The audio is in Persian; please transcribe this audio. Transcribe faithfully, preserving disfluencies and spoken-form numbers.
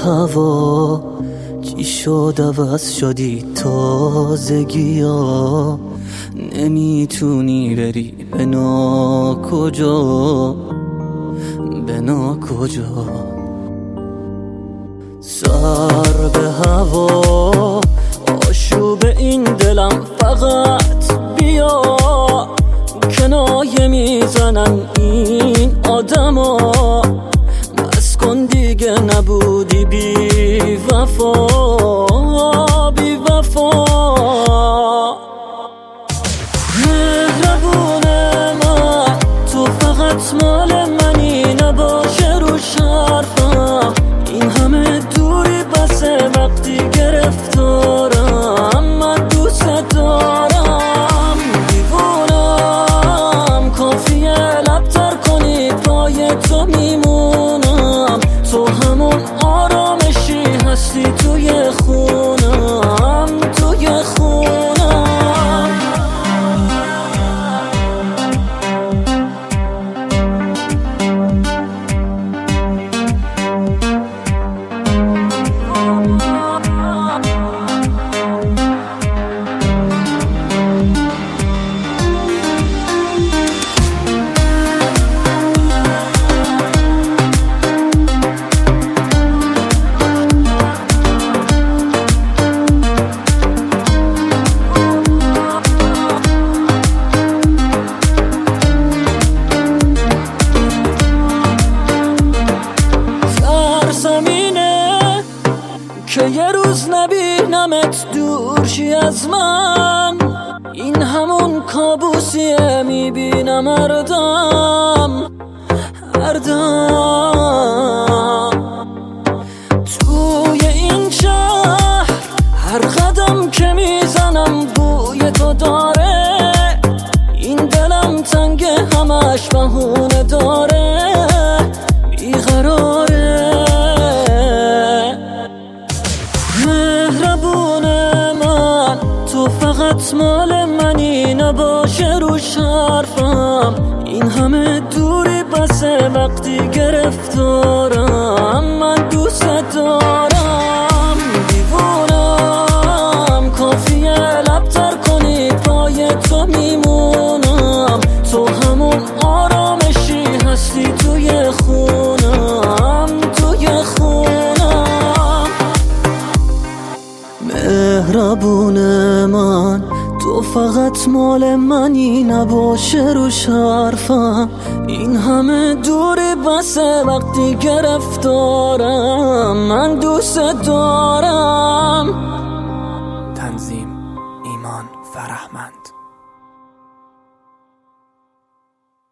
هوا چی شد عوض شدی تازگی ها، نمیتونی بری به نا کجا به نا کجا. سر به هوا آشوب این دلم فقط بیا، کنایه میزنن این آدما، بس کن دیگه نبودی بی وفا بی وفا. مهربون من تو فقط مال منی، نباشه رو حرفم این همه دوری بسه، وقتی گرفتارم من دوست دارم. دیوونم کافیه لبتر کنی پای تو میمونم، تو همون آرامشی هستی توی خونم توی خونم. که یه روز نبینمت دور شی از من، این همون کابوسیه میبینم هر دم هر دم. توی این شهر هر قدم که میزنم بوی تو داره، این دلم تنگ همش بهونه داره، بیقراره. مهربون من تو فقط مال منی، نباشه روش حرفم این همه دوری بسه، وقتی گرفتارم من دوست دارم. دیوونم کافیه لبتر کنی پای تو میمونم، تو همون آرامشی هستی توی خونم توی خونم. مهربون من تو فقط مال منی، نباشه روش حرفم این همه دوری بسه، وقتی گرفتارم من دوست دارم. تنظیم ایمان فرهمند.